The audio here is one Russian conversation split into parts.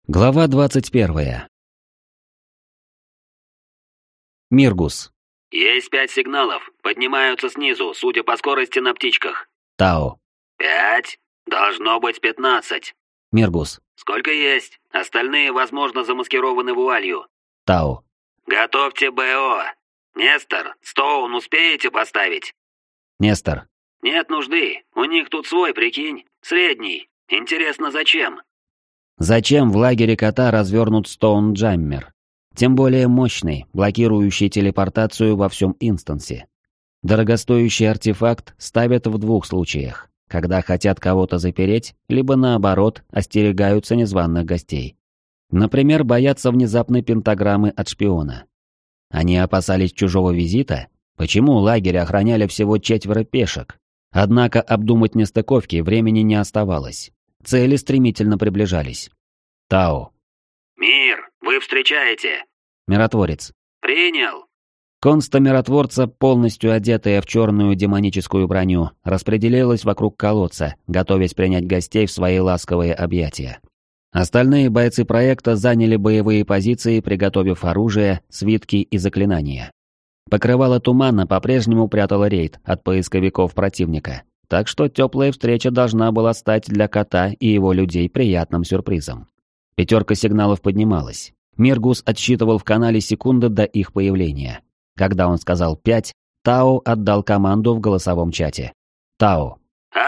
Глава 21. Миргус. Есть 5 сигналов. Поднимаются снизу, судя по скорости на птичках. Тао. 5? Должно быть 15. Миргус. Сколько есть? Остальные, возможно, замаскированы вуалью. Тао. Готовьте БО. Нестор, Стоун успеете поставить? Нестор. Нет нужды. У них тут свой, прикинь. Средний. Интересно, зачем? Зачем в лагере кота развернут Стоунджаммер? Тем более мощный, блокирующий телепортацию во всем инстансе. Дорогостоящий артефакт ставят в двух случаях. Когда хотят кого-то запереть, либо наоборот, остерегаются незваных гостей. Например, боятся внезапной пентаграммы от шпиона. Они опасались чужого визита? Почему лагерь охраняли всего 4 пешек? Однако обдумать нестыковки времени не оставалось. Цели стремительно приближались. Тао. Мир, вы встречаете? Миротворец. Принял. Конста миротворца, полностью одетая в черную демоническую броню, распределилась вокруг колодца, готовясь принять гостей в свои ласковые объятия. Остальные бойцы проекта заняли боевые позиции, приготовив оружие, свитки и заклинания. Покрывало тумана по-прежнему прятало рейд от поисковиков противника, так что теплая встреча должна была стать для кота и его людей приятным сюрпризом. 5 сигналов поднималась. Миргус отсчитывал в канале секунды до их появления. Когда он сказал 5, Тао отдал команду в голосовом чате. Тао.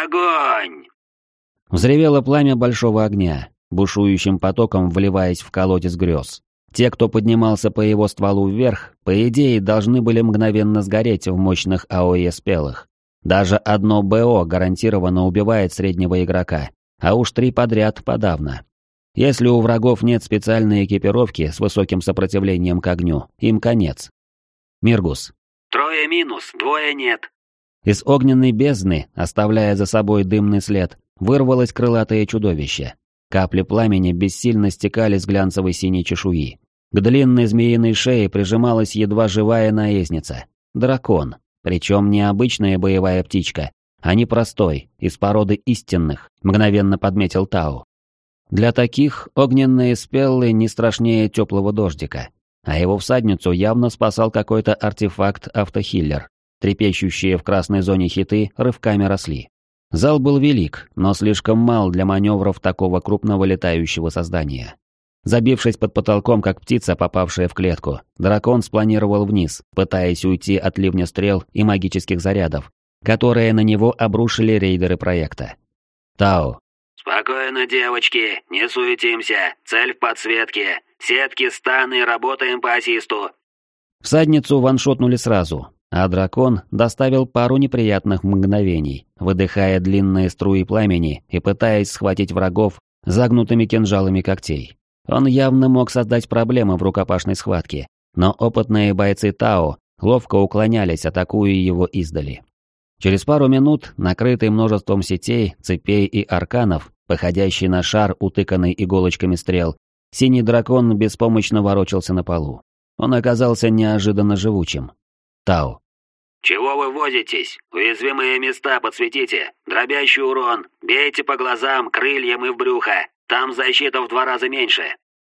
Огонь! Взревело пламя большого огня, бушующим потоком вливаясь в колодец грез. Те, кто поднимался по его стволу вверх, по идее, должны были мгновенно сгореть в мощных АОЕ спелых. Даже одно БО гарантированно убивает среднего игрока, а уж 3 подряд подавно. Если у врагов нет специальной экипировки с высоким сопротивлением к огню, им конец. Миргус. 3 минус, 2 нет. Из огненной бездны, оставляя за собой дымный след, вырвалось крылатое чудовище. Капли пламени бессильно стекали с глянцевой синей чешуи. К длинной змеиной шее прижималась едва живая наездница. Дракон. Причем не обычная боевая птичка, а непростой, из породы истинных, мгновенно подметил Тао. Для таких огненные спеллы не страшнее теплого дождика, а его всадницу явно спасал какой-то артефакт-автохиллер. Трепещущие в красной зоне хиты рывками росли. Зал был велик, но слишком мал для маневров такого крупного летающего создания. Забившись под потолком, как птица, попавшая в клетку, дракон спланировал вниз, пытаясь уйти от ливня стрел и магических зарядов, которые на него обрушили рейдеры проекта. Тао. Спокойно, девочки, не суетимся. Цель в подсветке. Сетки, станы, работаем по ассисту. Всадницу ваншотнули сразу, а дракон доставил пару неприятных мгновений, выдыхая длинные струи пламени и пытаясь схватить врагов загнутыми кинжалами когтей. Он явно мог создать проблемы в рукопашной схватке, но опытные бойцы Тао ловко уклонялись, атакуя его издали. Через пару минут, накрытый множеством сетей, цепей и арканов, походящий на шар, утыканный иголочками стрел, синий дракон беспомощно ворочался на полу. Он оказался неожиданно живучим. Тао. Чего вы возитесь? Уязвимые места подсветите. Дробящий урон. Бейте по глазам, крыльям и в брюхо. Там защита в 2 раза меньше.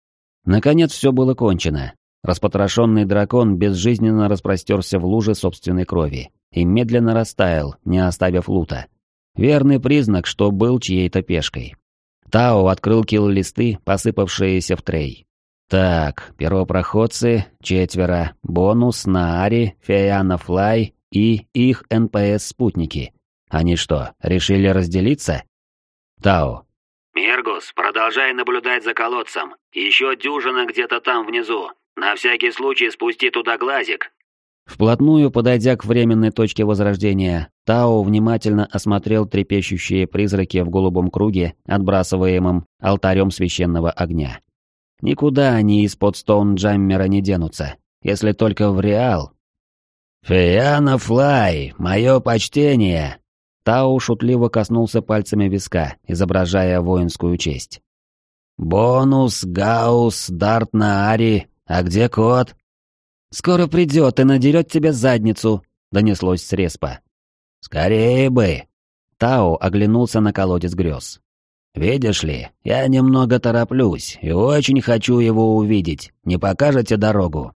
Наконец все было кончено. Распотрошенный дракон безжизненно распростерся в луже собственной крови и медленно растаял, не оставив лута. Верный признак, что был чьей-то пешкой. Тао открыл килл-листы, посыпавшиеся в трей. Так, первопроходцы, 4, бонус, Наари, Феяна Флай и их НПС-спутники. Они что, решили разделиться? Тао. Миргус, продолжай наблюдать за колодцем. Еще дюжина где-то там внизу. На всякий случай спусти туда глазик. Вплотную подойдя к временной точке возрождения, Тао внимательно осмотрел трепещущие призраки в голубом круге, отбрасываемом алтарем священного огня. Никуда они из-под Стоунджаммера не денутся, если только в Реал. «Фиана Флай, мое почтение!» Тао шутливо коснулся пальцами виска, изображая воинскую честь. «Бонус, Гаус, Дарт Наари, а где кот?» «Скоро придет и надерет тебе задницу», — донеслось с респа. «Скорее бы!» Тао оглянулся на колодец грез. «Видишь ли, я немного тороплюсь и очень хочу его увидеть. Не покажете дорогу?»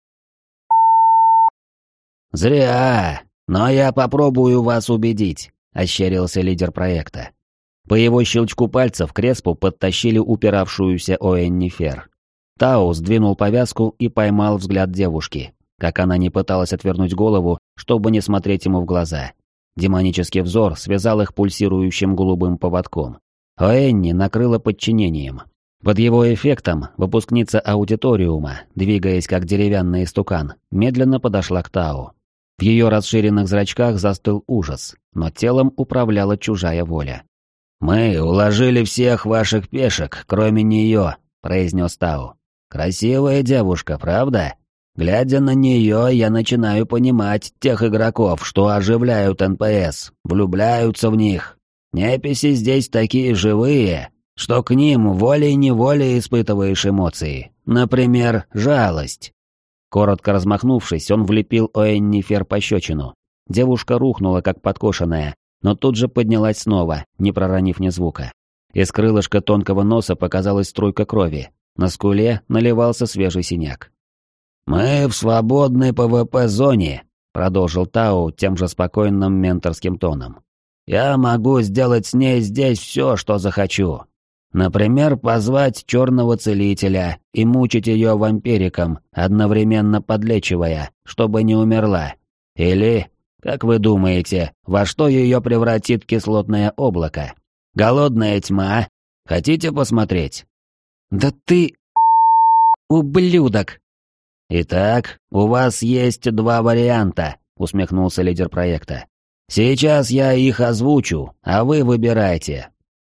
«Зря, но я попробую вас убедить», — ощерился лидер проекта. По его щелчку пальцев к Респу подтащили упиравшуюся Оэннифер. Тау сдвинул повязку и поймал взгляд девушки, как она не пыталась отвернуть голову, чтобы не смотреть ему в глаза. Демонический взор связал их пульсирующим голубым поводком. Оэнни накрыла подчинением. Под его эффектом выпускница аудиториума, двигаясь как деревянный истукан, медленно подошла к Тау. В ее расширенных зрачках застыл ужас, но телом управляла чужая воля. «Мы уложили всех ваших пешек, кроме нее», — произнес Тау. «Красивая девушка, правда? Глядя на нее, я начинаю понимать тех игроков, что оживляют НПС, влюбляются в них. Неписи здесь такие живые, что к ним волей-неволей испытываешь эмоции. Например, жалость». Коротко размахнувшись, он влепил Оэннифер пощечину. Девушка рухнула, как подкошенная, но тут же поднялась снова, не проронив ни звука. Из крылышка тонкого носа показалась струйка крови. На скуле наливался свежий синяк. «Мы в свободной ПВП-зоне», — продолжил Тау тем же спокойным менторским тоном. «Я могу сделать с ней здесь все, что захочу. Например, позвать черного целителя и мучить ее вампириком, одновременно подлечивая, чтобы не умерла. Или, как вы думаете, во что ее превратит кислотное облако? Голодная тьма? Хотите посмотреть?» «Да ты... ублюдок!» «Итак, у вас есть два варианта», — усмехнулся лидер проекта. «Сейчас я их озвучу, а вы выбирайте».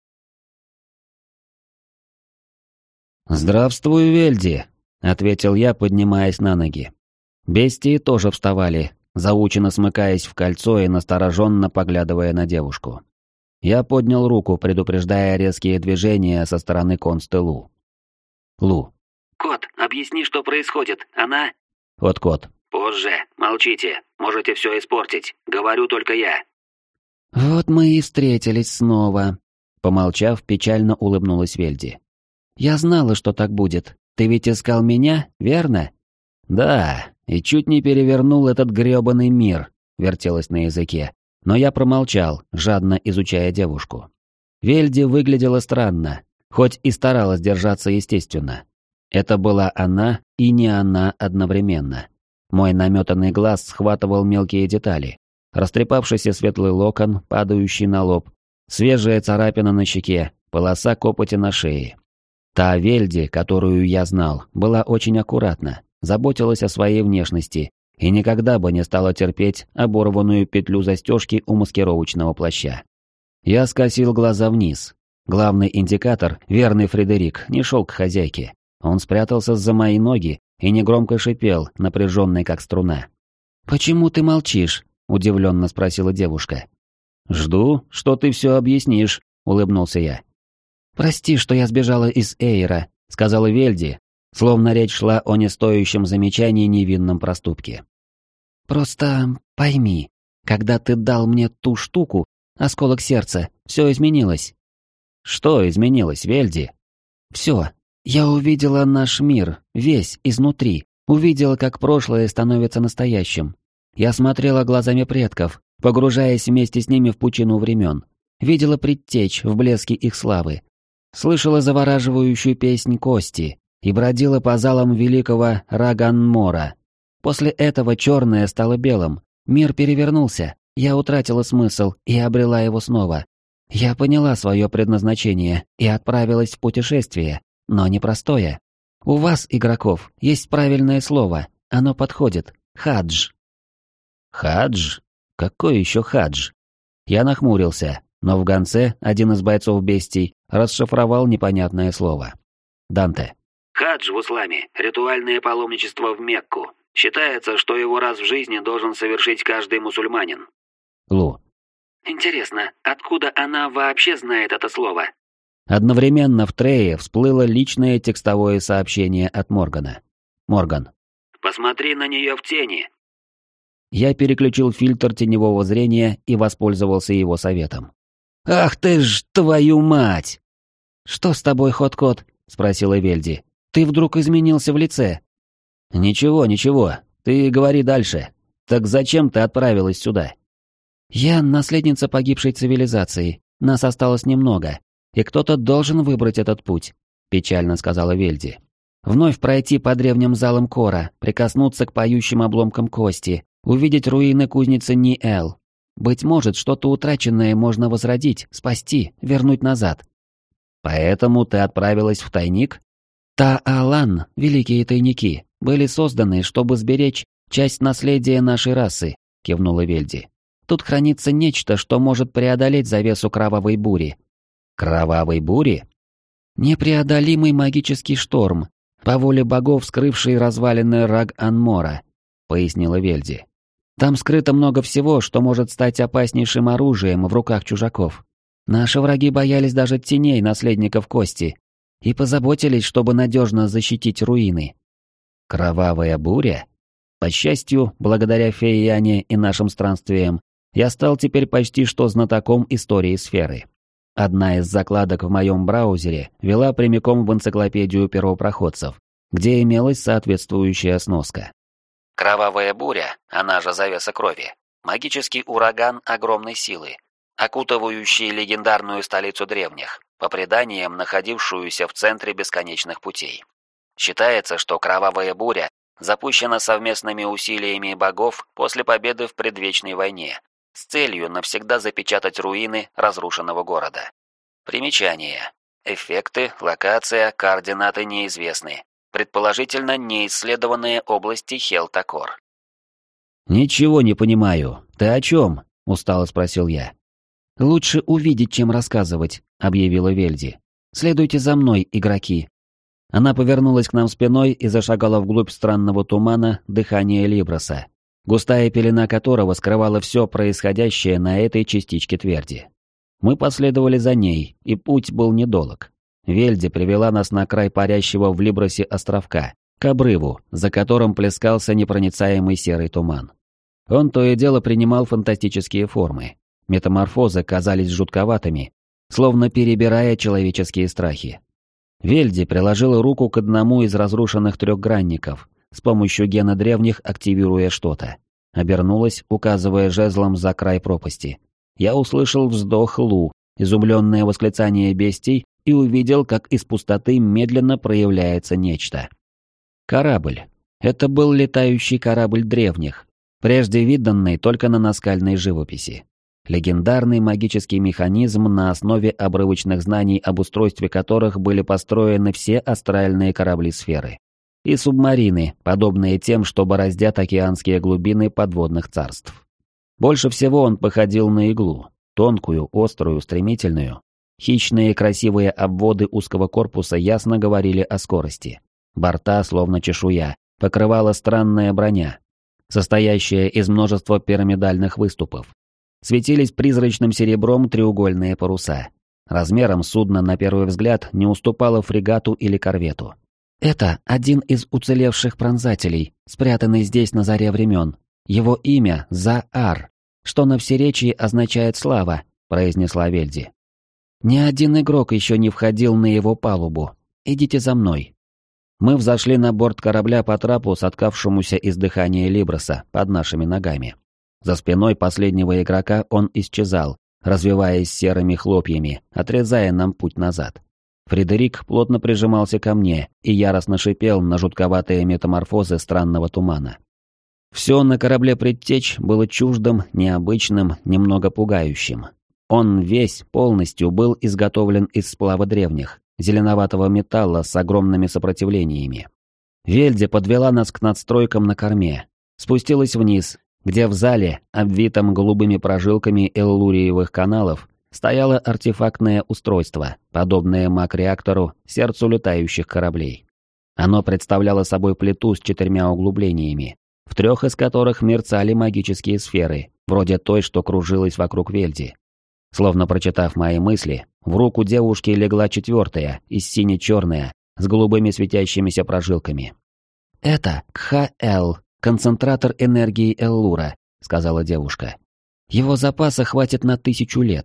«Здравствуй, Вельди», — ответил я, поднимаясь на ноги. Бестии тоже вставали, заученно смыкаясь в кольцо и настороженно поглядывая на девушку. Я поднял руку, предупреждая резкие движения со стороны консты Лу. Лу. «Кот, объясни, что происходит. Она...» Вот кот. «Позже. Молчите. Можете все испортить. Говорю только я». «Вот мы и встретились снова», — помолчав, печально улыбнулась Вельди. «Я знала, что так будет. Ты ведь искал меня, верно?» «Да, и чуть не перевернул этот грёбаный мир», — вертелось на языке. Но я промолчал, жадно изучая девушку. Вельди выглядела странно, хоть и старалась держаться естественно. Это была она и не она одновременно. Мой наметанный глаз схватывал мелкие детали. Растрепавшийся светлый локон, падающий на лоб, свежая царапина на щеке, полоса копоти на шее. Та Вельди, которую я знал, была очень аккуратна, заботилась о своей внешности и никогда бы не стала терпеть оборванную петлю застежки у маскировочного плаща. Я скосил глаза вниз. Главный индикатор, верный Фредерик, не шел к хозяйке. Он спрятался за мои ноги и негромко шипел, напряженный как струна. «Почему ты молчишь?» – удивленно спросила девушка. «Жду, что ты все объяснишь», – улыбнулся я. «Прости, что я сбежала из Эйра», — сказала Вельди, словно речь шла о нестоящем замечании невинном проступке. «Просто пойми, когда ты дал мне ту штуку, осколок сердца, все изменилось». «Что изменилось, Вельди?» «Все. Я увидела наш мир, весь, изнутри, увидела, как прошлое становится настоящим. Я смотрела глазами предков, погружаясь вместе с ними в пучину времен, видела предтечь в блеске их славы, слышала завораживающую песнь Кости и бродила по залам великого Раганмора. После этого черное стало белым, мир перевернулся, я утратила смысл и обрела его снова. Я поняла свое предназначение и отправилась в путешествие, но непростое. У вас, игроков, есть правильное слово, оно подходит — хадж. «Хадж? Какой еще хадж?» Я нахмурился, но в гонце один из бойцов бестий расшифровал непонятное слово. Данте. «Хадж в исламе – ритуальное паломничество в Мекку. Считается, что его раз в жизни должен совершить каждый мусульманин». Лу. «Интересно, откуда она вообще знает это слово?» Одновременно в трее всплыло личное текстовое сообщение от Моргана. Морган. «Посмотри на нее в тени». Я переключил фильтр теневого зрения и воспользовался его советом. «Ах ты ж, твою мать!» «Что с тобой, Хот-Кот?» — спросила Вельди. «Ты вдруг изменился в лице?» «Ничего, ничего, ты говори дальше. Так зачем ты отправилась сюда?» «Я наследница погибшей цивилизации. Нас осталось немного, и кто-то должен выбрать этот путь», — печально сказала Вельди. «Вновь пройти по древним залам Кора, прикоснуться к поющим обломкам кости, увидеть руины кузницы Ни-Эл. Быть может, что-то утраченное можно возродить, спасти, вернуть назад». «Поэтому ты отправилась в тайник?» Та-Алан, великие тайники, были созданы, чтобы сберечь часть наследия нашей расы», — кивнула Вельди. «Тут хранится нечто, что может преодолеть завесу кровавой бури». «Кровавой бури?» «Непреодолимый магический шторм, по воле богов, скрывший развалины Раг-Анмора», — пояснила Вельди. «Там скрыто много всего, что может стать опаснейшим оружием в руках чужаков. Наши враги боялись даже теней наследников кости и позаботились, чтобы надежно защитить руины». «Кровавая буря?» По счастью, благодаря Фейяне и нашим странствиям, я стал теперь почти что знатоком истории сферы. Одна из закладок в моем браузере вела прямиком в энциклопедию первопроходцев, где имелась соответствующая сноска. Кровавая буря, она же завеса крови, магический ураган огромной силы, окутывающий легендарную столицу древних, по преданиям находившуюся в центре бесконечных путей. Считается, что кровавая буря запущена совместными усилиями богов после победы в предвечной войне, с целью навсегда запечатать руины разрушенного города. Примечание. Эффекты, локация, координаты неизвестны. Предположительно, неисследованные области Хелтакор. «Ничего не понимаю. Ты о чем?» — устало спросил я. «Лучше увидеть, чем рассказывать», — объявила Вельди. «Следуйте за мной, игроки». Она повернулась к нам спиной и зашагала вглубь странного тумана дыхания Либроса, густая пелена которого скрывала все происходящее на этой частичке тверди. Мы последовали за ней, и путь был недолг. Вельди привела нас на край парящего в Либросе островка, к обрыву, за которым плескался непроницаемый серый туман. Он то и дело принимал фантастические формы. Метаморфозы казались жутковатыми, словно перебирая человеческие страхи. Вельди приложила руку к одному из разрушенных трехгранников, с помощью гена древних активируя что-то. Обернулась, указывая жезлом за край пропасти. Я услышал вздох Лу, изумленное восклицание бестий, и увидел, как из пустоты медленно проявляется нечто. Корабль. Это был летающий корабль древних, прежде виданный только на наскальной живописи. Легендарный магический механизм, на основе обрывочных знаний об устройстве которых были построены все астральные корабли сферы. И субмарины, подобные тем, что бороздят океанские глубины подводных царств. Больше всего он походил на иглу, тонкую, острую, стремительную. Хищные красивые обводы узкого корпуса ясно говорили о скорости. Борта, словно чешуя, покрывала странная броня, состоящая из множества пирамидальных выступов. Светились призрачным серебром треугольные паруса. Размером судно, на первый взгляд, не уступало фрегату или корвету. «Это один из уцелевших пронзателей, спрятанный здесь на заре времен. Его имя Заар, что на всеречии означает «слава», — произнесла Вельди. «Ни один игрок еще не входил на его палубу. Идите за мной». Мы взошли на борт корабля по трапу, соткавшемуся из дыхания Либроса, под нашими ногами. За спиной последнего игрока он исчезал, развиваясь серыми хлопьями, отрезая нам путь назад. Фредерик плотно прижимался ко мне и яростно шипел на жутковатые метаморфозы странного тумана. Все на корабле «Предтечь» было чуждым, необычным, немного пугающим. Он весь полностью был изготовлен из сплава древних, зеленоватого металла с огромными сопротивлениями. Вельди подвела нас к надстройкам на корме, спустилась вниз, где в зале, обвитом голубыми прожилками эллуриевых каналов, стояло артефактное устройство, подобное маг-реактору, сердцу летающих кораблей. Оно представляло собой плиту с 4 углублениями, в 3 из которых мерцали магические сферы, вроде той, что кружилась вокруг Вельди. Словно прочитав мои мысли, в руку девушки легла 4-я, из сине-черная, с голубыми светящимися прожилками. «Это Кха-Эл, концентратор энергии Эллура», — сказала девушка. «Его запаса хватит на 1000 лет.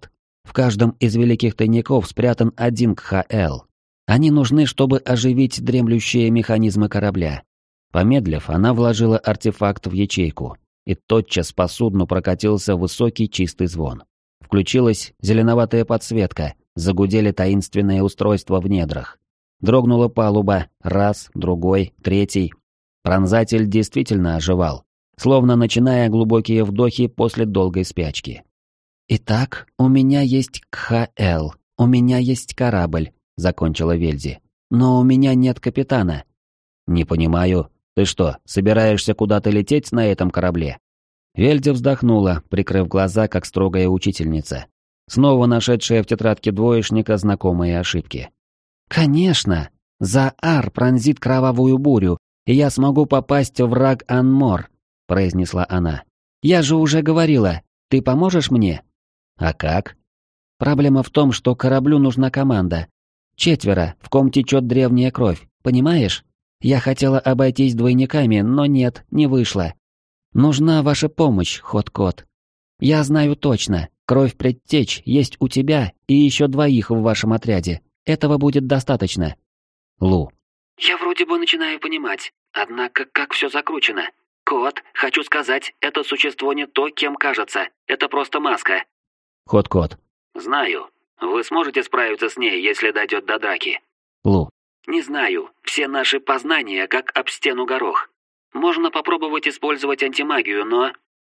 В каждом из великих тайников спрятан один КХЛ. Они нужны, чтобы оживить дремлющие механизмы корабля. Помедлив, она вложила артефакт в ячейку, и тотчас по судну прокатился высокий чистый звон. Включилась зеленоватая подсветка, загудели таинственные устройства в недрах. Дрогнула палуба, раз, другой, третий. Пронзатель действительно оживал, словно начиная глубокие вдохи после долгой спячки. «Итак, у меня есть КХЛ, у меня есть корабль», — закончила Вельзи. «Но у меня нет капитана». «Не понимаю. Ты что, собираешься куда-то лететь на этом корабле?» Вельзи вздохнула, прикрыв глаза, как строгая учительница, снова нашедшая в тетрадке двоечника знакомые ошибки. «Конечно! Заар пронзит кровавую бурю, и я смогу попасть в Раг-ан-Мор», — произнесла она. «Я же уже говорила, ты поможешь мне?» «А как?» «Проблема в том, что кораблю нужна команда. 4, в ком течет древняя кровь, понимаешь? Я хотела обойтись двойниками, но нет, не вышло. Нужна ваша помощь, Хот-Кот. Я знаю точно, кровь предтеч есть у тебя и еще 2 в вашем отряде. Этого будет достаточно». Лу. «Я вроде бы начинаю понимать, однако как все закручено. Кот, хочу сказать, это существо не то, кем кажется, это просто маска». Хот-Кот. «Знаю. Вы сможете справиться с ней, если дойдет до драки?» Лу. «Не знаю. Все наши познания как об стену горох. Можно попробовать использовать антимагию, но...»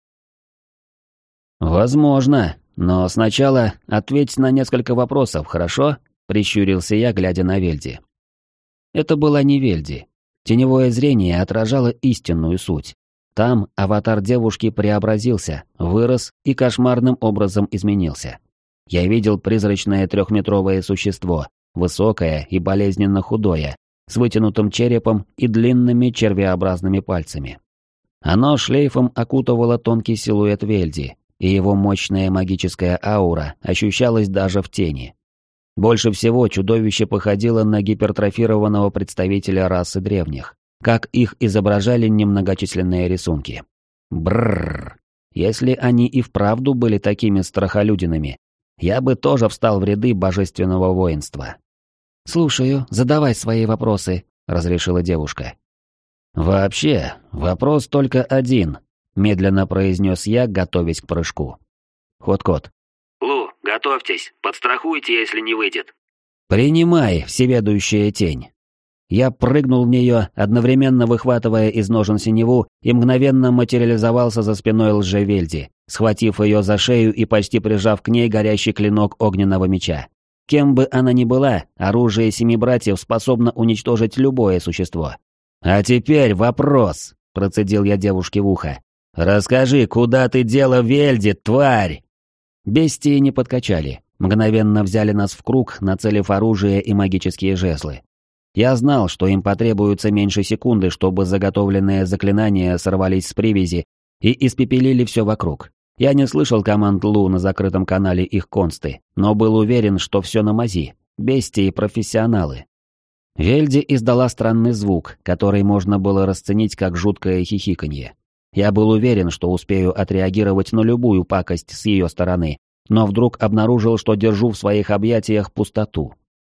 «Возможно. Но сначала ответь на несколько вопросов, хорошо?» — прищурился я, глядя на Вельди. Это была не Вельди. Теневое зрение отражало истинную суть. Там аватар девушки преобразился, вырос и кошмарным образом изменился. Я видел призрачное 3-метровое существо, высокое и болезненно худое, с вытянутым черепом и длинными червеобразными пальцами. Оно шлейфом окутывало тонкий силуэт Вельди, и его мощная магическая аура ощущалась даже в тени. Больше всего чудовище походило на гипертрофированного представителя расы древних, как их изображали немногочисленные рисунки. Брррр. Если они и вправду были такими страхолюдинами, я бы тоже встал в ряды божественного воинства. «Слушаю, задавай свои вопросы», — разрешила девушка. «Вообще, вопрос только один», — медленно произнес я, готовясь к прыжку. Хот-Кот. «Лу, готовьтесь, подстрахуйте, если не выйдет». «Принимай, всеведущая тень». Я прыгнул в нее, одновременно выхватывая из ножен синеву, и мгновенно материализовался за спиной лжевельди, схватив ее за шею и почти прижав к ней горящий клинок огненного меча. Кем бы она ни была, оружие 7 братьев способно уничтожить любое существо. «А теперь вопрос», — процедил я девушке в ухо. «Расскажи, куда ты дела Вельди, тварь?» Бестии не подкачали, мгновенно взяли нас в круг, нацелив оружие и магические жезлы. Я знал, что им потребуется меньше секунды, чтобы заготовленные заклинания сорвались с привязи и испепелили все вокруг. Я не слышал команд Лу на закрытом канале их консты, но был уверен, что все на мази. Бестии профессионалы. Вельди издала странный звук, который можно было расценить как жуткое хихиканье. Я был уверен, что успею отреагировать на любую пакость с ее стороны, но вдруг обнаружил, что держу в своих объятиях пустоту.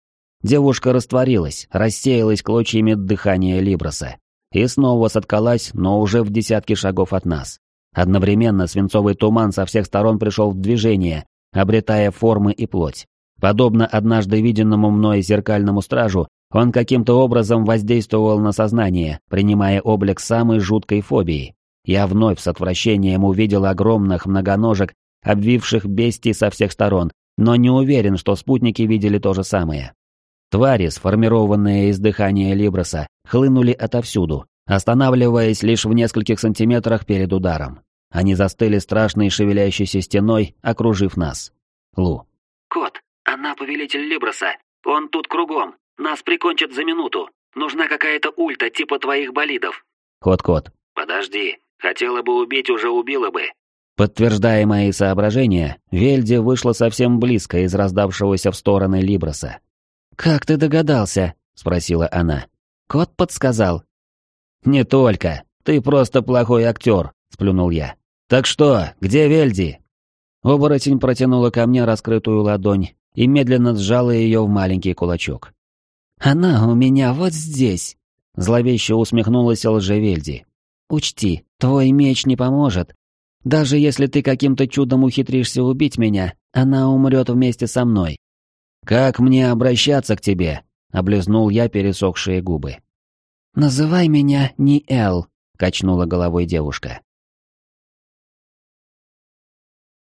Девушка растворилась, рассеялась клочьями дыхания Либроса. И снова соткалась, но уже в десятки шагов от нас. Одновременно свинцовый туман со всех сторон пришел в движение, обретая формы и плоть. Подобно однажды виденному мной зеркальному стражу, он каким-то образом воздействовал на сознание, принимая облик самой жуткой фобии. Я вновь с отвращением увидел огромных многоножек, обвивших бестий со всех сторон, но не уверен, что спутники видели то же самое. Твари, сформированные из дыхания Либроса, хлынули отовсюду, останавливаясь лишь в нескольких сантиметрах перед ударом. Они застыли страшной шевелящейся стеной, окружив нас. Лу. «Кот, она повелитель Либроса. Он тут кругом. Нас прикончат за минуту. Нужна какая-то ульта типа твоих болидов». Хот-Кот. «Подожди. Хотела бы убить, уже убила бы». Подтверждая мои соображения, Вельди вышла совсем близко из раздавшегося в стороны Либроса. «Как ты догадался?» — спросила она. «Кот подсказал». «Не только. Ты просто плохой актер», — сплюнул я. «Так что, где Вельди?» Оборотень протянула ко мне раскрытую ладонь и медленно сжала ее в маленький кулачок. «Она у меня вот здесь!» Зловеще усмехнулась Лжевельди. «Учти, твой меч не поможет. Даже если ты каким-то чудом ухитришься убить меня, она умрет вместе со мной». «Как мне обращаться к тебе?» — облизнул я пересохшие губы. «Называй меня Ниэл», — качнула головой девушка.